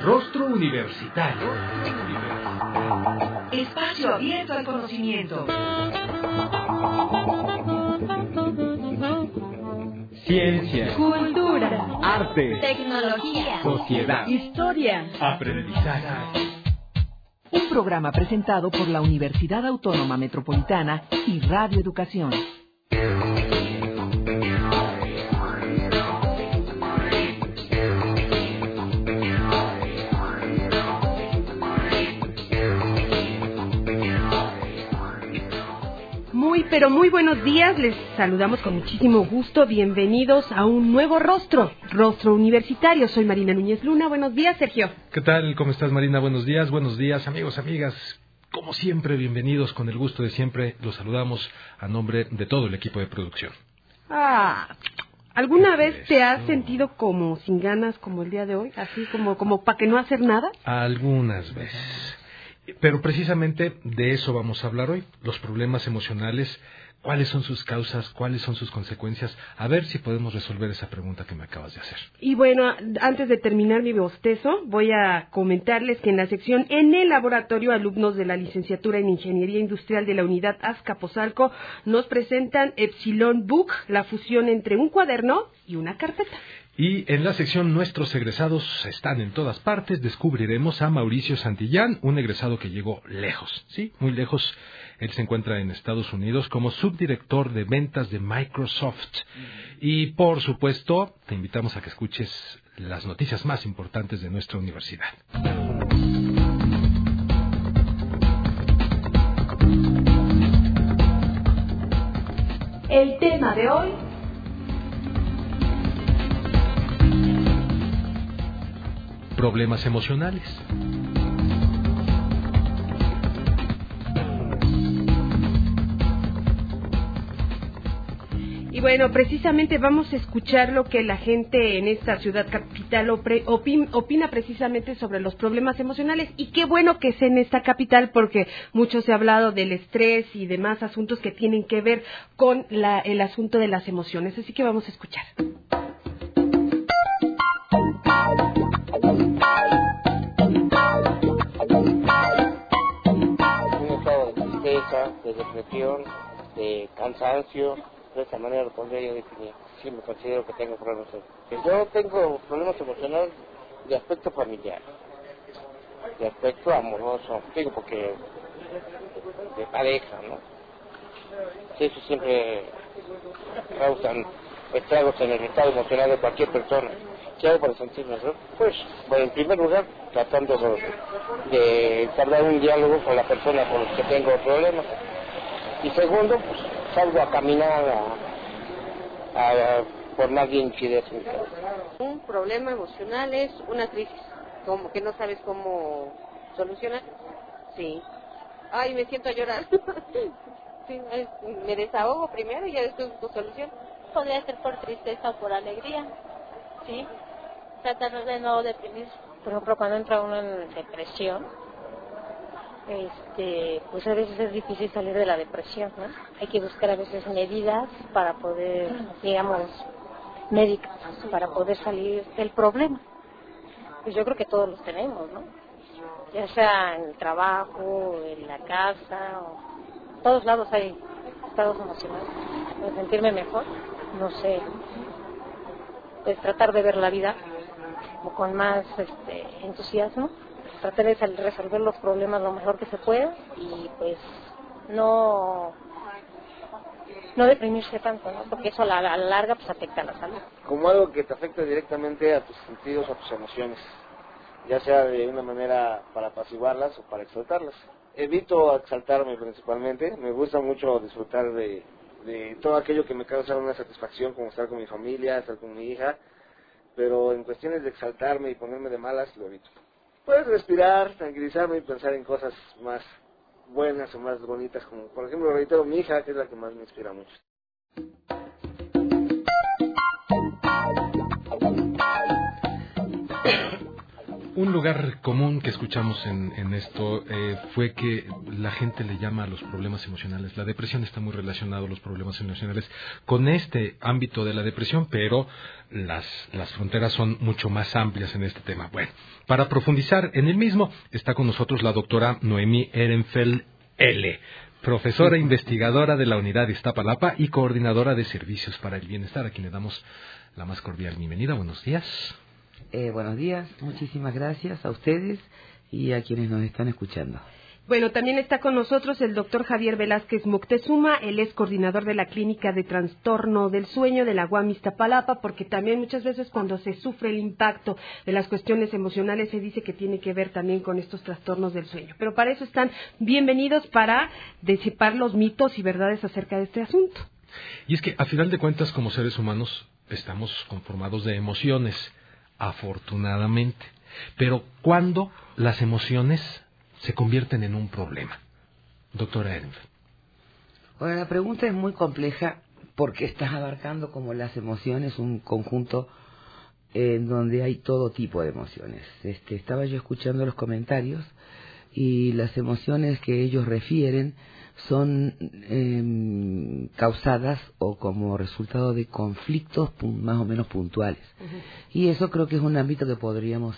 Rostro Universitario. Espacio abierto al conocimiento. Ciencia, cultura, arte, tecnología, sociedad, historia, aprendizaje. Un programa presentado por la Universidad Autónoma Metropolitana y Radio Educación. Pero muy buenos días, les saludamos con muchísimo gusto, bienvenidos a un nuevo Rostro Universitario. Soy Marina Núñez Luna, buenos días, Sergio. ¿Qué tal? ¿Cómo estás, Marina? Buenos días, amigos, amigas. Como siempre, bienvenidos, con el gusto de siempre, los saludamos a nombre de todo el equipo de producción. ¿Alguna vez te has sentido como sin ganas como el día de hoy? Así como para que no hacer nada. Algunas veces. Pero precisamente de eso vamos a hablar hoy, los problemas emocionales, cuáles son sus causas, cuáles son sus consecuencias, a ver si podemos resolver esa pregunta que me acabas de hacer. Y bueno, antes de terminar mi bostezo, voy a comentarles que en la sección En el Laboratorio, alumnos de la licenciatura en Ingeniería Industrial de la Unidad Azcapotzalco nos presentan Epsilon Book, la fusión entre un cuaderno y una carpeta. Y en la sección Nuestros egresados están en todas partes, descubriremos a Mauricio Santillán, un egresado que llegó lejos, sí, muy lejos. Él se encuentra en Estados Unidos como subdirector de ventas de Microsoft. Y por supuesto, te invitamos a que escuches las noticias más importantes de nuestra universidad. El tema de hoy: problemas emocionales. Y bueno, precisamente vamos a escuchar lo que la gente en esta ciudad capital opina precisamente sobre los problemas emocionales. Y qué bueno que es en esta capital, porque mucho se ha hablado del estrés y demás asuntos que tienen que ver con el asunto de las emociones. Así que vamos a escuchar. De depresión, de cansancio. De esa manera lo pondría yo definir. Sí, me considero que tengo problemas. Yo tengo problemas emocionales de aspecto familiar, de aspecto amoroso, digo, porque de pareja, ¿no? Sí, eso siempre causan estragos en el estado emocional de cualquier persona. ¿Qué hago para sentirme mejor? Pues, en primer lugar, tratando de entablar un diálogo con la persona con la que tengo problemas. Y segundo, pues salgo a caminar por más bien chidez. Un problema emocional es una crisis, como que no sabes cómo solucionar. Sí. Ay, me siento a llorar. Sí, me desahogo primero y ya después busco solución. Podría ser por tristeza o por alegría, sí. Tratar de no deprimir. Por ejemplo, cuando entra uno en depresión, pues a veces es difícil salir de la depresión, ¿no? Hay que buscar a veces medidas para poder, digamos, médicas, para poder salir del problema. Pues yo creo que todos los tenemos, ¿no? Ya sea en el trabajo, en la casa, o en todos lados hay estados emocionales. Para sentirme mejor, no sé, pues tratar de ver la vida con más entusiasmo, tratar de resolver los problemas lo mejor que se pueda y pues no deprimirse tanto, ¿no? Porque eso a la larga pues afecta a la salud. Como algo que te afecta directamente a tus sentidos, a tus emociones, ya sea de una manera para apaciguarlas o para exaltarlas. Evito exaltarme principalmente, me gusta mucho disfrutar de todo aquello que me causa una satisfacción, como estar con mi familia, estar con mi hija, pero en cuestiones de exaltarme y ponerme de malas, lo evito. Puedes respirar, tranquilizarme y pensar en cosas más buenas o más bonitas, como por ejemplo, reitero, mi hija, que es la que más me inspira mucho. Un lugar común que escuchamos en esto fue que la gente le llama a los problemas emocionales. La depresión está muy relacionada a los problemas emocionales con este ámbito de la depresión, pero las fronteras son mucho más amplias en este tema. Bueno, para profundizar en el mismo, está con nosotros la doctora Noemí Ehrenfeld L., profesora investigadora de la Unidad de Iztapalapa y coordinadora de Servicios para el Bienestar, a quien le damos la más cordial bienvenida. Buenos días. Buenos días, muchísimas gracias a ustedes y a quienes nos están escuchando. Bueno, también está con nosotros el doctor Javier Velázquez Moctezuma. Él es coordinador de la Clínica de Trastorno del Sueño de la UAM Iztapalapa, porque también muchas veces cuando se sufre el impacto de las cuestiones emocionales se dice que tiene que ver también con estos trastornos del sueño. Pero para eso están bienvenidos para disipar los mitos y verdades acerca de este asunto. Y es que, a final de cuentas, como seres humanos, estamos conformados de emociones, afortunadamente. Pero ¿cuándo las emociones se convierten en un problema? Doctora Ehrenfeld. Bueno, la pregunta es muy compleja porque estás abarcando como las emociones un conjunto en donde hay todo tipo de emociones. Estaba yo escuchando los comentarios y las emociones que ellos refieren son causadas o como resultado de conflictos más o menos puntuales. Uh-huh. Y eso creo que es un ámbito que podríamos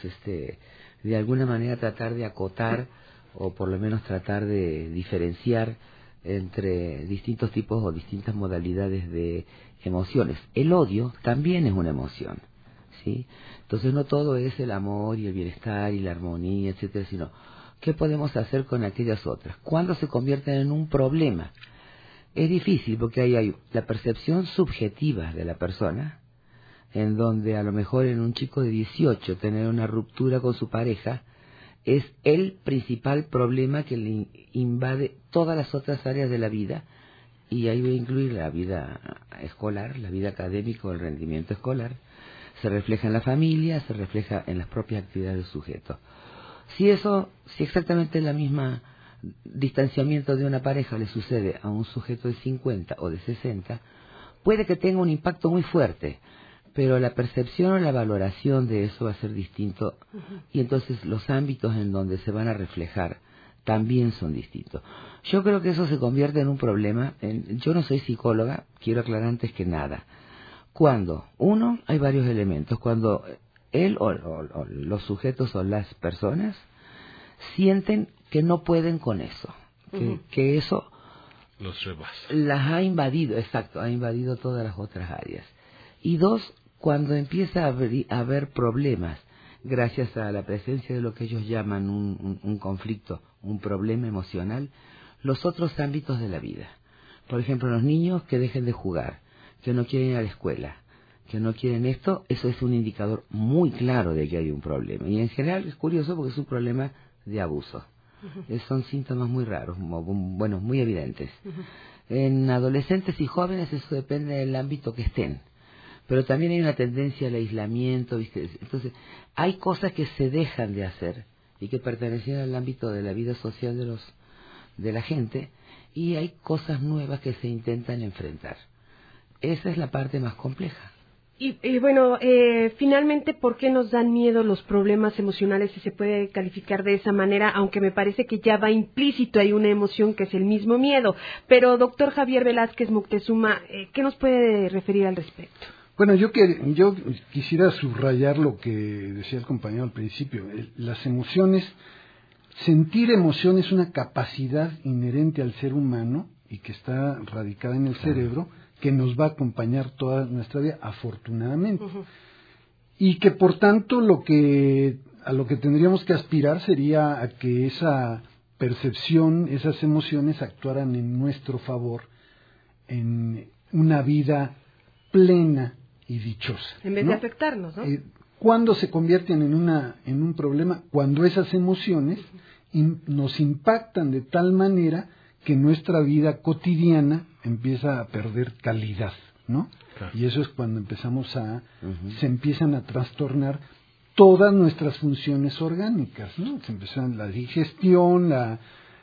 de alguna manera tratar de acotar o por lo menos tratar de diferenciar entre distintos tipos o distintas modalidades de emociones. El odio también es una emoción, ¿sí? Entonces no todo es el amor y el bienestar y la armonía, etcétera, sino ¿qué podemos hacer con aquellas otras? ¿Cuándo se convierten en un problema? Es difícil porque ahí hay la percepción subjetiva de la persona, en donde a lo mejor en un chico de 18 tener una ruptura con su pareja es el principal problema que le invade todas las otras áreas de la vida, y ahí voy a incluir la vida escolar, la vida académica o el rendimiento escolar. Se refleja en la familia, se refleja en las propias actividades del sujeto. Si exactamente la misma distanciamiento de una pareja le sucede a un sujeto de 50 o de 60, puede que tenga un impacto muy fuerte, pero la percepción o la valoración de eso va a ser distinto, y entonces los ámbitos en donde se van a reflejar también son distintos. Yo creo que eso se convierte en un problema. Yo no soy psicóloga, quiero aclarar antes que nada. Cuando, hay varios elementos. Cuando él o los sujetos o las personas sienten que no pueden con eso, que eso los rebasa, las ha invadido, ha invadido todas las otras áreas. Y dos, cuando empieza a haber problemas gracias a la presencia de lo que ellos llaman un conflicto, un problema emocional, los otros ámbitos de la vida. Por ejemplo, los niños que dejen de jugar, que no quieren ir a la escuela, que no quieren esto, eso es un indicador muy claro de que hay un problema. Y en general es curioso porque es un problema de abuso. Son síntomas muy raros, muy evidentes. En adolescentes y jóvenes eso depende del ámbito que estén. Pero también hay una tendencia al aislamiento, ¿viste? Entonces, hay cosas que se dejan de hacer y que pertenecen al ámbito de la vida social de la gente, y hay cosas nuevas que se intentan enfrentar. Esa es la parte más compleja. Y bueno, finalmente, ¿por qué nos dan miedo los problemas emocionales, si se puede calificar de esa manera? Aunque me parece que ya va implícito, hay una emoción que es el mismo miedo. Pero, doctor Javier Velázquez Moctezuma, ¿qué nos puede referir al respecto? Bueno, yo quisiera subrayar lo que decía el compañero al principio. Las emociones, sentir emoción es una capacidad inherente al ser humano y que está radicada en el cerebro, que nos va a acompañar toda nuestra vida, afortunadamente. Y que por tanto a lo que tendríamos que aspirar sería a que esa percepción, esas emociones actuaran en nuestro favor, en una vida plena y dichosa. En vez de afectarnos, ¿no? ¿Cuándo se convierten en un problema? Cuando esas emociones nos impactan de tal manera que nuestra vida cotidiana empieza a perder calidad, ¿no? Claro. Y eso es cuando empezamos se empiezan a trastornar todas nuestras funciones orgánicas, ¿no? Se empiezan la digestión,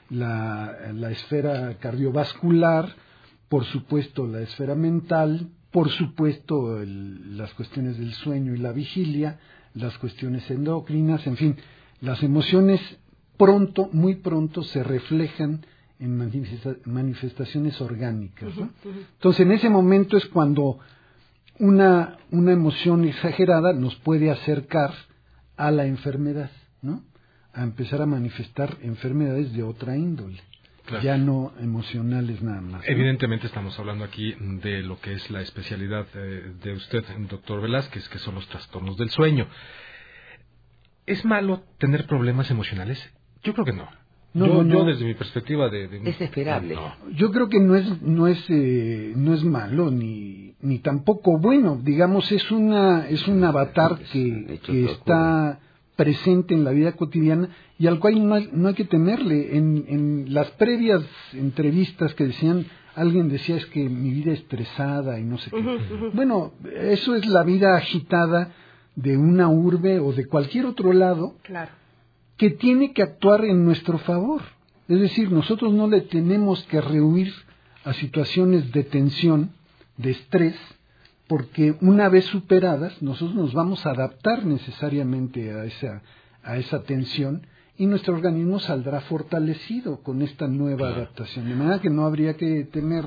la esfera cardiovascular, por supuesto la esfera mental, por supuesto las cuestiones del sueño y la vigilia, las cuestiones endocrinas, en fin, las emociones muy pronto se reflejan en manifestaciones orgánicas, ¿no? Entonces, en ese momento es cuando una emoción exagerada nos puede acercar a la enfermedad, ¿no? A empezar a manifestar enfermedades de otra índole, claro, ya no emocionales nada más, ¿no? Evidentemente estamos hablando aquí de lo que es la especialidad de usted, doctor Velázquez, que son los trastornos del sueño. ¿Es malo tener problemas emocionales? Yo creo que no. Yo desde mi perspectiva desesperable. Yo creo que no es malo ni tampoco bueno. Digamos, es un avatar que está presente en la vida cotidiana y al cual no hay que temerle. En las previas entrevistas que alguien decía es que mi vida es estresada y no sé qué. Bueno, eso es la vida agitada de una urbe o de cualquier otro lado, claro, que tiene que actuar en nuestro favor. Es decir, nosotros no le tenemos que rehuir a situaciones de tensión, de estrés, porque una vez superadas, nosotros nos vamos a adaptar necesariamente a esa tensión y nuestro organismo saldrá fortalecido con esta nueva adaptación. De manera que no habría que temer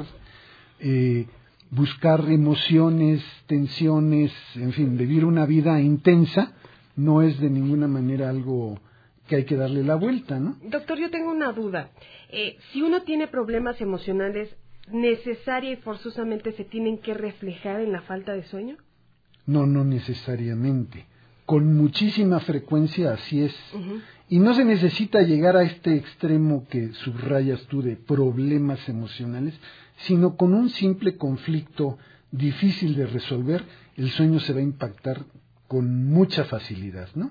buscar emociones, tensiones, en fin, vivir una vida intensa no es de ninguna manera algo que hay que darle la vuelta, ¿no? Doctor, yo tengo una duda. Si uno tiene problemas emocionales, ¿necesaria y forzosamente se tienen que reflejar en la falta de sueño? No necesariamente. Con muchísima frecuencia así es. Y no se necesita llegar a este extremo que subrayas tú de problemas emocionales, sino con un simple conflicto difícil de resolver, el sueño se va a impactar con mucha facilidad, ¿no?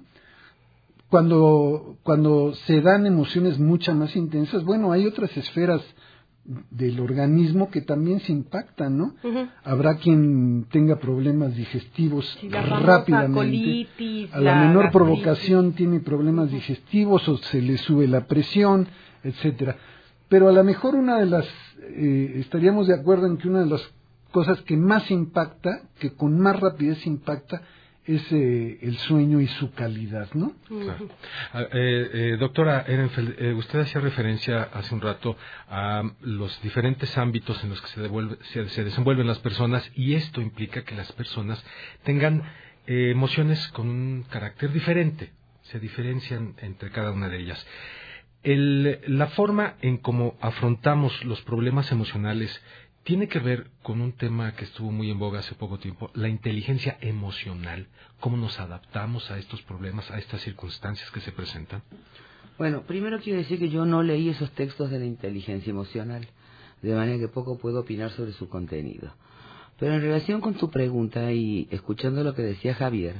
Cuando se dan emociones mucho más intensas, bueno, hay otras esferas del organismo que también se impactan, ¿no? Habrá quien tenga problemas digestivos rápidamente, colitis, a la menor provocación tiene problemas digestivos o se le sube la presión, etcétera. Pero a lo mejor estaríamos de acuerdo en que una de las cosas que más impacta, que con más rapidez impacta, es el sueño y su calidad, ¿no? Claro. Doctora Ehrenfeld, usted hacía referencia hace un rato a los diferentes ámbitos en los que se desenvuelven las personas, y esto implica que las personas tengan emociones con un carácter diferente, se diferencian entre cada una de ellas. La forma en cómo afrontamos los problemas emocionales tiene que ver con un tema que estuvo muy en boga hace poco tiempo, la inteligencia emocional. ¿Cómo nos adaptamos a estos problemas, a estas circunstancias que se presentan? Bueno, primero quiero decir que yo no leí esos textos de la inteligencia emocional, de manera que poco puedo opinar sobre su contenido. Pero en relación con tu pregunta y escuchando lo que decía Javier,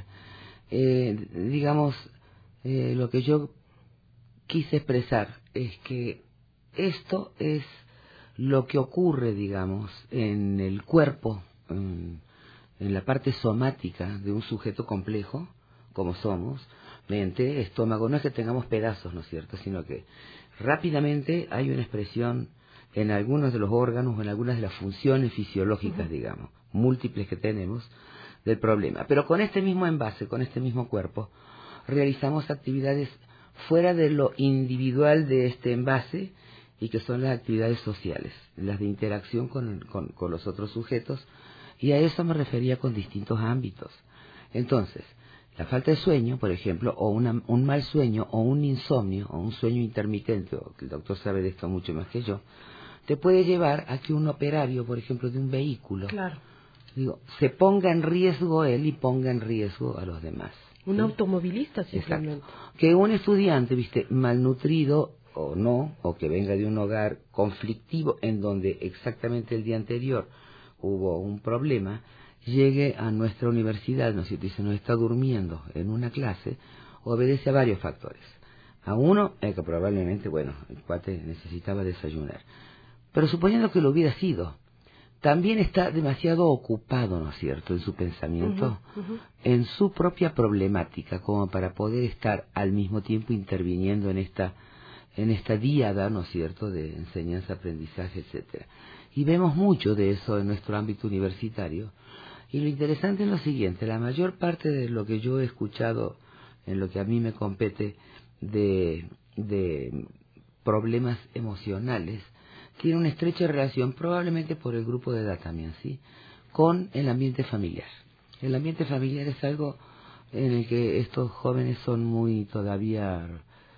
lo que yo quise expresar es que esto es lo que ocurre, digamos, en el cuerpo, en la parte somática de un sujeto complejo, como somos, mente, estómago. No es que tengamos pedazos, ¿no es cierto?, sino que rápidamente hay una expresión en algunos de los órganos o en algunas de las funciones fisiológicas, digamos, múltiples que tenemos, del problema. Pero con este mismo envase, con este mismo cuerpo, realizamos actividades fuera de lo individual de este envase, y que son las actividades sociales, las de interacción con los otros sujetos, y a eso me refería con distintos ámbitos. Entonces, la falta de sueño, por ejemplo, o un mal sueño, o un insomnio, o un sueño intermitente, o que el doctor sabe de esto mucho más que yo, te puede llevar a que un operario, por ejemplo, de un vehículo, se ponga en riesgo él y ponga en riesgo a los demás. Un automovilista, simplemente. Exacto. Que un estudiante, malnutrido, o no, o que venga de un hogar conflictivo en donde exactamente el día anterior hubo un problema, llegue a nuestra universidad, ¿no es cierto?, y se nos está durmiendo en una clase, obedece a varios factores. A uno, que probablemente, el cuate necesitaba desayunar. Pero suponiendo que lo hubiera sido, también está demasiado ocupado, ¿no es cierto?, en su pensamiento, en su propia problemática, como para poder estar al mismo tiempo interviniendo en esta díada, ¿no es cierto?, de enseñanza, aprendizaje, etcétera. Y vemos mucho de eso en nuestro ámbito universitario. Y lo interesante es lo siguiente, la mayor parte de lo que yo he escuchado en lo que a mí me compete de problemas emocionales, tiene una estrecha relación, probablemente por el grupo de edad también, ¿sí?, con el ambiente familiar. El ambiente familiar es algo en el que estos jóvenes son muy todavía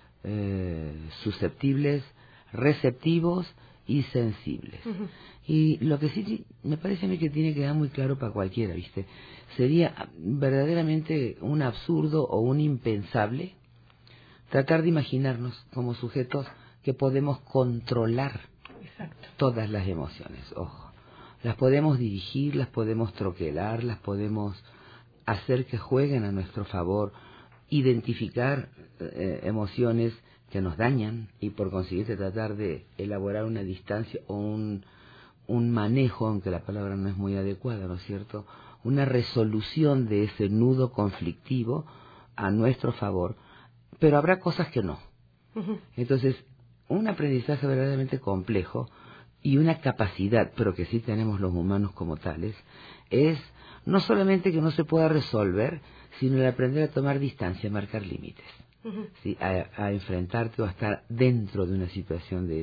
susceptibles, receptivos y sensibles. Y lo que sí me parece a mí que tiene que quedar muy claro para cualquiera, ¿viste? Sería verdaderamente un absurdo o un impensable tratar de imaginarnos como sujetos que podemos controlar todas las emociones. Ojo, las podemos dirigir, las podemos troquelar, las podemos hacer que jueguen a nuestro favor, identificar emociones que nos dañan y por consiguiente tratar de elaborar una distancia o un manejo, aunque la palabra no es muy adecuada, ¿no es cierto?, una resolución de ese nudo conflictivo a nuestro favor, pero habrá cosas que no. Entonces, un aprendizaje verdaderamente complejo y una capacidad, pero que sí tenemos los humanos como tales, es no solamente que no se pueda resolver, sino el aprender a tomar distancia, a marcar límites, ¿sí?, a enfrentarte o a estar dentro de una situación de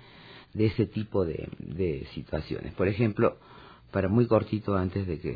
ese tipo de situaciones. Por ejemplo, para muy cortito antes de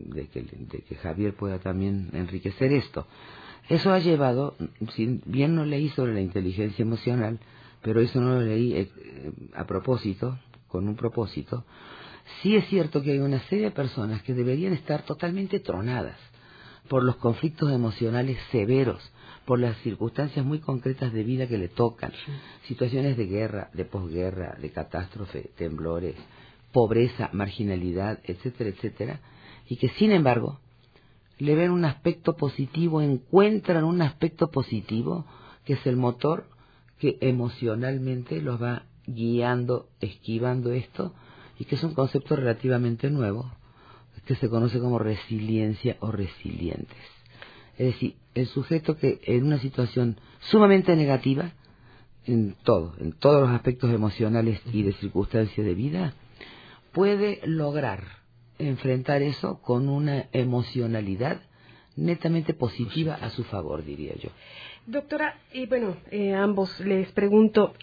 que Javier pueda también enriquecer esto, eso ha llevado, si bien no leí sobre la inteligencia emocional, pero eso no lo leí a propósito, con un propósito, sí es cierto que hay una serie de personas que deberían estar totalmente tronadas por los conflictos emocionales severos, por las circunstancias muy concretas de vida que le tocan, situaciones de guerra, de posguerra, de catástrofe, temblores, pobreza, marginalidad, etcétera, etcétera, y que sin embargo le ven un aspecto positivo, encuentran un aspecto positivo que es el motor que emocionalmente los va guiando, esquivando esto, y que es un concepto relativamente nuevo, que se conoce como resiliencia o resilientes. Es decir, el sujeto que en una situación sumamente negativa, en todos los aspectos emocionales y de circunstancias de vida, puede lograr enfrentar eso con una emocionalidad netamente positiva a su favor, diría yo. Doctora, y bueno, ambos les pregunto,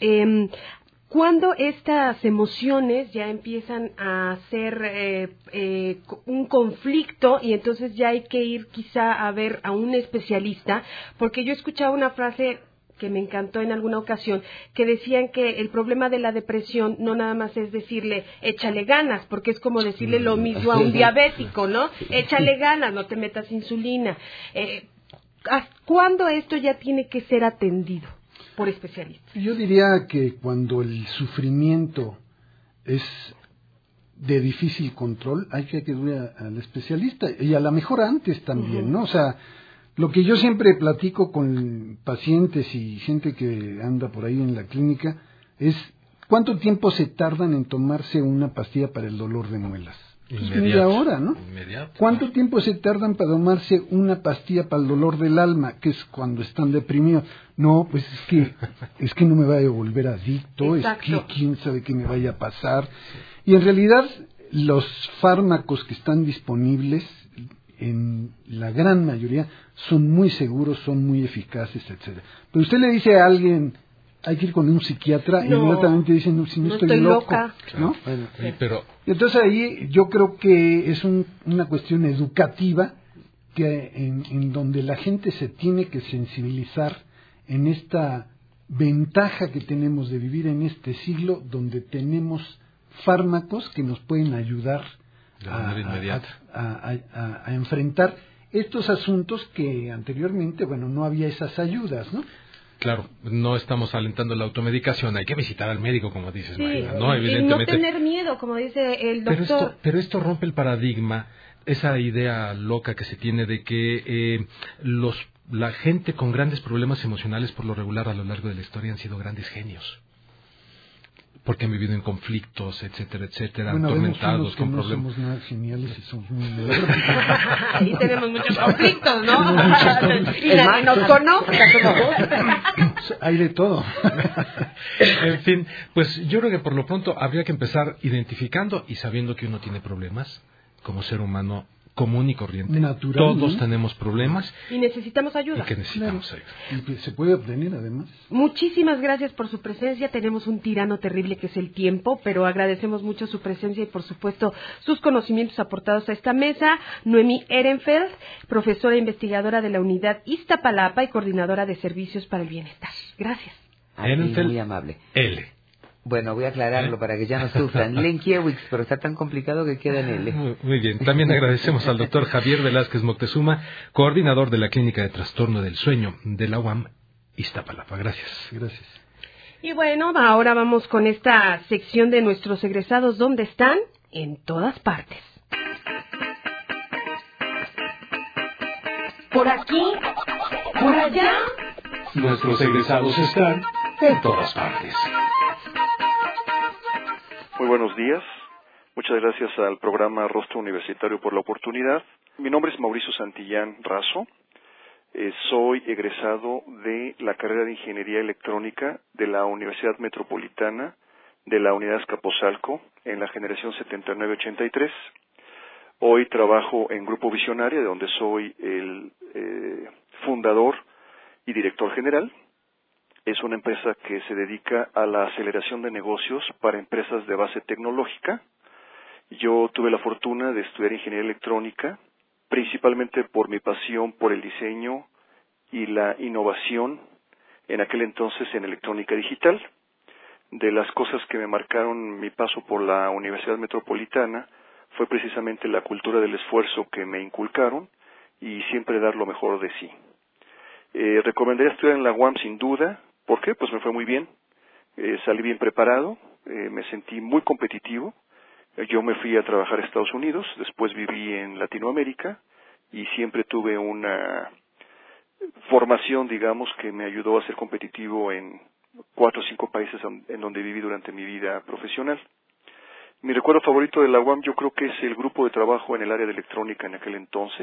¿cuándo estas emociones ya empiezan a ser un conflicto y entonces ya hay que ir quizá a ver a un especialista? Porque yo escuchaba una frase que me encantó en alguna ocasión, que decían que el problema de la depresión no nada más es decirle, échale ganas, porque es como decirle lo mismo a un diabético, ¿no? Échale ganas, no te metas insulina. ¿Cuándo esto ya tiene que ser atendido por especialistas? Yo diría que cuando el sufrimiento es de difícil control, hay que acudir al especialista, y a lo mejor antes también, ¿no? O sea, lo que yo siempre platico con pacientes y gente que anda por ahí en la clínica es ¿cuánto tiempo se tardan en tomarse una pastilla para el dolor de muelas? Media hora, ¿no? Inmediato. ¿Cuánto tiempo se tardan para tomarse una pastilla para el dolor del alma, que es cuando están deprimidos? No, pues es que no me vaya a volver adicto, Exacto. Es que quién sabe qué me vaya a pasar. Y en realidad los fármacos que están disponibles, en la gran mayoría, son muy seguros, son muy eficaces, etcétera. Pero usted le dice a alguien, hay que ir con un psiquiatra, y inmediatamente dicen, no, si no estoy loco, loca, ¿no? Bueno, sí, pero entonces ahí yo creo que es una cuestión educativa que en donde la gente se tiene que sensibilizar en esta ventaja que tenemos de vivir en este siglo donde tenemos fármacos que nos pueden ayudar de manera inmediata a enfrentar estos asuntos que anteriormente, bueno, no había esas ayudas, ¿no? Claro, no estamos alentando la automedicación, hay que visitar al médico, como dices, Sí, Mayra, ¿no? Evidentemente. Y no tener miedo, como dice el doctor. Pero esto rompe el paradigma, esa idea loca que se tiene de que la gente con grandes problemas emocionales, por lo regular a lo largo de la historia, han sido grandes genios. porque han vivido en conflictos, etcétera, etcétera, bueno, atormentados con no problemas. somos nada geniales y somos muy Ahí tenemos muchos conflictos, ¿no? Y nadie nos conoce. Hay de todo. En fin, pues yo creo que por lo pronto habría que empezar identificando y sabiendo que uno tiene problemas como ser humano común y corriente. Natural, Todos ¿no? tenemos problemas Y necesitamos ayuda. y que necesitamos ayuda. Y que se puede obtener además. Muchísimas gracias por su presencia. Tenemos un tirano terrible que es el tiempo, pero agradecemos mucho su presencia y, por supuesto, sus conocimientos aportados a esta mesa. Noemí Ehrenfeld, profesora e investigadora de la Unidad Iztapalapa y coordinadora de Servicios para el Bienestar. Gracias. Muy amable. L. Bueno, voy a aclararlo para que ya no sufran. Lenkiewicz, pero está tan complicado que queda en L. Muy bien. También agradecemos al doctor Javier Velázquez Moctezuma, coordinador de la Clínica de Trastorno del Sueño de la UAM Iztapalapa. Gracias. Gracias. Y bueno, ahora vamos con esta sección de nuestros egresados. ¿Dónde están? En todas partes. Por aquí, por allá. Nuestros egresados están en todas partes. Muy buenos días. Muchas gracias al programa Rostro Universitario por la oportunidad. Mi nombre es Mauricio Santillán Razo. Soy egresado de la carrera de Ingeniería Electrónica de la Universidad Metropolitana de la Unidad Azcapotzalco en la generación 7983. Hoy trabajo en Grupo Visionaria, de donde soy el fundador y director general. Es una empresa que se dedica a la aceleración de negocios para empresas de base tecnológica. Yo tuve la fortuna de estudiar Ingeniería Electrónica, principalmente por mi pasión por el diseño y la innovación, en aquel entonces en electrónica digital. De las cosas que me marcaron mi paso por la Universidad Metropolitana fue precisamente la cultura del esfuerzo que me inculcaron y siempre dar lo mejor de sí. Recomendaría estudiar en la UAM sin duda. ¿Por qué? Pues me fue muy bien. Salí bien preparado, me sentí muy competitivo. Yo me fui a trabajar a Estados Unidos, después viví en Latinoamérica y siempre tuve una formación, digamos, que me ayudó a ser competitivo en 4 o 5 países en donde viví durante mi vida profesional. Mi recuerdo favorito de la UAM yo creo que es el grupo de trabajo en el área de electrónica en aquel entonces.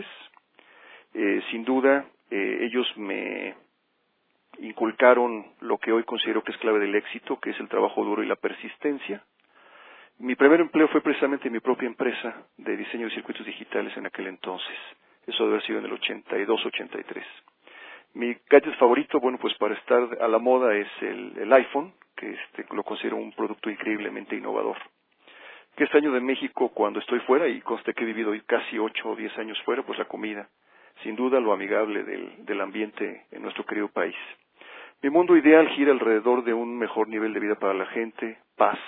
Sin duda, ellos me inculcaron lo que hoy considero que es clave del éxito, que es el trabajo duro y la persistencia. Mi primer empleo fue precisamente en mi propia empresa de diseño de circuitos digitales en aquel entonces. Eso debe haber sido en el 82-83. Mi gadget favorito, bueno, pues para estar a la moda es el iPhone, que lo considero un producto increíblemente innovador. ¿Qué extraño de México cuando estoy fuera? Y conste que he vivido casi 8 o 10 años fuera, pues la comida. Sin duda lo amigable del ambiente en nuestro querido país. Mi mundo ideal gira alrededor de un mejor nivel de vida para la gente, paz,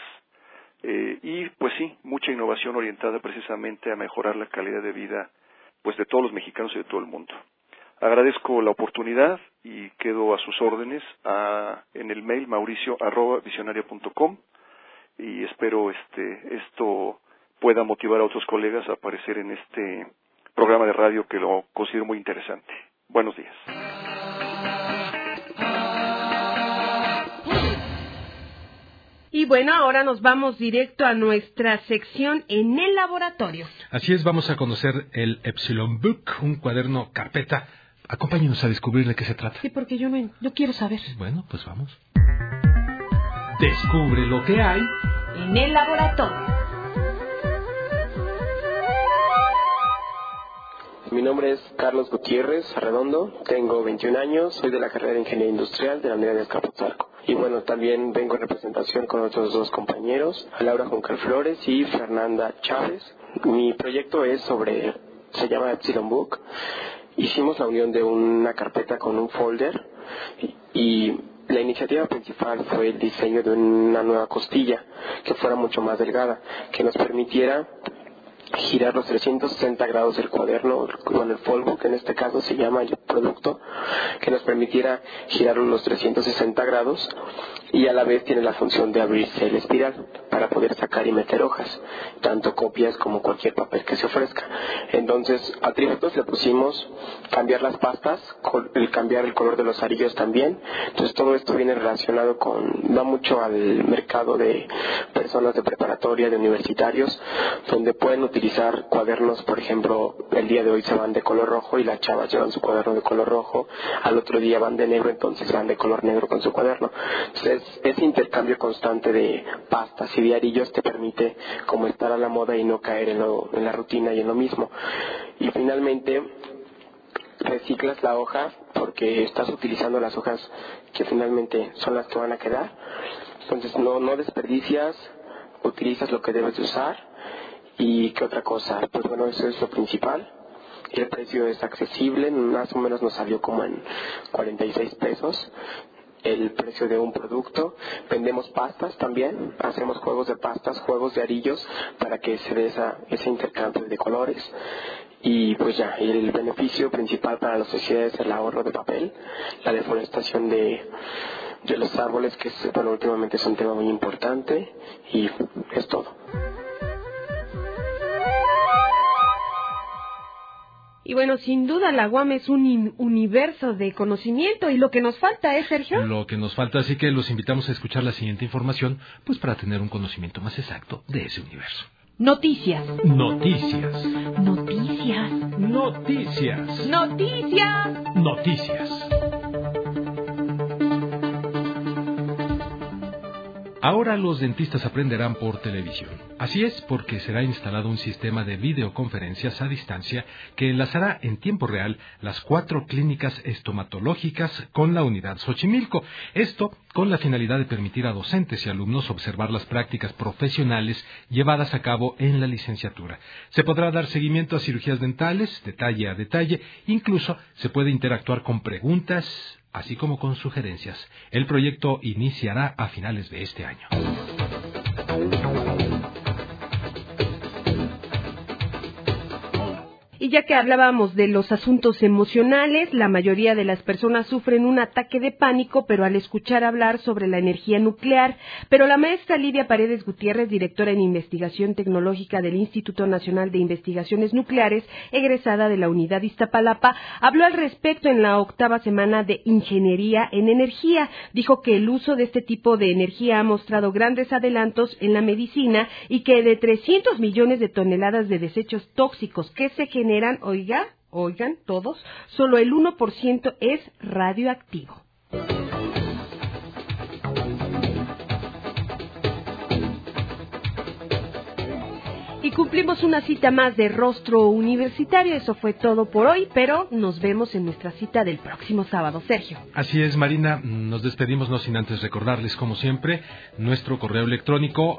y pues sí, mucha innovación orientada precisamente a mejorar la calidad de vida pues de todos los mexicanos y de todo el mundo. Agradezco la oportunidad y quedo a sus órdenes en el mail mauricio@visionaria.com y espero esto pueda motivar a otros colegas a aparecer en este programa de radio que lo considero muy interesante. Buenos días. Y bueno, ahora nos vamos directo a nuestra sección en el laboratorio. Así es, vamos a conocer el Epsilon Book, un cuaderno carpeta. Acompáñenos a descubrir de qué se trata. Sí, porque yo quiero saber. Bueno, pues vamos. Descubre lo que hay en el laboratorio. Mi nombre es Carlos Gutiérrez Arredondo, tengo 21 años, soy de la carrera de Ingeniería Industrial de la Unidad de Azcapotzalco. Y bueno, también vengo en representación con otros 2 compañeros, Laura Juncal Flores y Fernanda Chávez. Mi proyecto se llama Epsilon Book. Hicimos la unión de una carpeta con un folder y la iniciativa principal fue el diseño de una nueva costilla que fuera mucho más delgada, que nos permitiera girar los 360 grados del cuaderno, con el Foldbook, en este caso se llama el producto, que nos permitiera girarlo los 360 grados, y a la vez tiene la función de abrirse el espiral para poder sacar y meter hojas, tanto copias como cualquier papel que se ofrezca. Entonces, atributos le pusimos cambiar las pastas, cambiar el color de los arillos también. Entonces, todo esto viene relacionado va mucho al mercado de personas de preparatoria, de universitarios, donde pueden utilizar cuadernos. Por ejemplo, el día de hoy se van de color rojo y las chavas llevan su cuaderno de color rojo, al otro día van de negro, entonces van de color negro con su cuaderno. Entonces, ese intercambio constante de pastas y de arillos te permite como estar a la moda y no caer en la rutina y en lo mismo. Y finalmente, reciclas la hoja porque estás utilizando las hojas que finalmente son las que van a quedar. Entonces no desperdicias, utilizas lo que debes de usar. ¿Y qué otra cosa? Pues bueno, eso es lo principal. El precio es accesible, más o menos nos salió como en 46 pesos el precio de un producto. Vendemos pastas también, hacemos juegos de pastas, juegos de arillos, para que se dé ese intercambio de colores. Y pues ya, el beneficio principal para la sociedad es el ahorro de papel, la deforestación de los árboles, que últimamente es un tema muy importante, y es todo. Y bueno, sin duda la UAM es un universo de conocimiento, y lo que nos falta es, Sergio. Lo que nos falta, así que los invitamos a escuchar la siguiente información, pues para tener un conocimiento más exacto de ese universo. Noticias. Noticias. Noticias. Noticias. Noticias. Noticias. Ahora los dentistas aprenderán por televisión. Así es, porque será instalado un sistema de videoconferencias a distancia que enlazará en tiempo real las 4 clínicas estomatológicas con la unidad Xochimilco. Esto con la finalidad de permitir a docentes y alumnos observar las prácticas profesionales llevadas a cabo en la licenciatura. Se podrá dar seguimiento a cirugías dentales, detalle a detalle, incluso se puede interactuar con preguntas, así como con sugerencias. El proyecto iniciará a finales de este año. Y ya que hablábamos de los asuntos emocionales, la mayoría de las personas sufren un ataque de pánico, pero al escuchar hablar sobre la energía nuclear. Pero la maestra Lidia Paredes Gutiérrez, directora en Investigación Tecnológica del Instituto Nacional de Investigaciones Nucleares, egresada de la Unidad Iztapalapa, habló al respecto en la 8ª semana de Ingeniería en Energía. Dijo que el uso de este tipo de energía ha mostrado grandes adelantos en la medicina y que de 300 millones de toneladas de desechos tóxicos que se generan, oigan todos, solo el 1% es radioactivo. Y cumplimos una cita más de Rostro Universitario. Eso fue todo por hoy, pero nos vemos en nuestra cita del próximo sábado, Sergio. Así es, Marina. Nos despedimos, no sin antes recordarles, como siempre, nuestro correo electrónico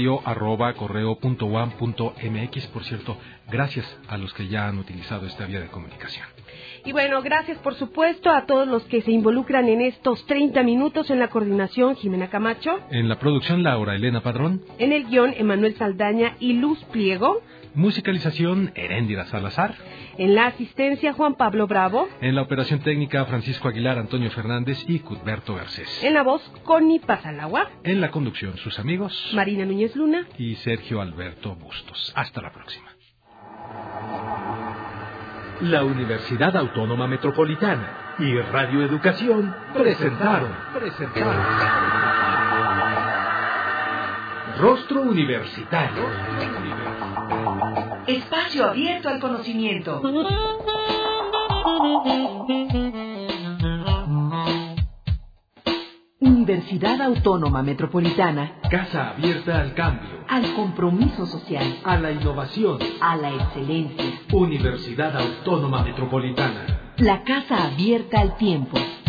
radio@correo.uam.mx. Por cierto, gracias a los que ya han utilizado esta vía de comunicación. Y bueno, gracias por supuesto a todos los que se involucran en estos 30 minutos. En la coordinación, Jimena Camacho. En la producción, Laura Elena Padrón. En el guión, Emanuel Saldaña y Luz Pliego. Musicalización, Heréndira Salazar. En la asistencia, Juan Pablo Bravo. En la operación técnica, Francisco Aguilar, Antonio Fernández y Cuthberto Garcés. En la voz, Connie Pasalagua. En la conducción, sus amigos Marina Núñez Luna y Sergio Alberto Bustos. Hasta la próxima. La Universidad Autónoma Metropolitana y Radio Educación presentaron Rostro Universitario. Espacio abierto al conocimiento. Universidad Autónoma Metropolitana. Casa abierta al cambio. Al compromiso social. A la innovación. A la excelencia. Universidad Autónoma Metropolitana. La casa abierta al tiempo.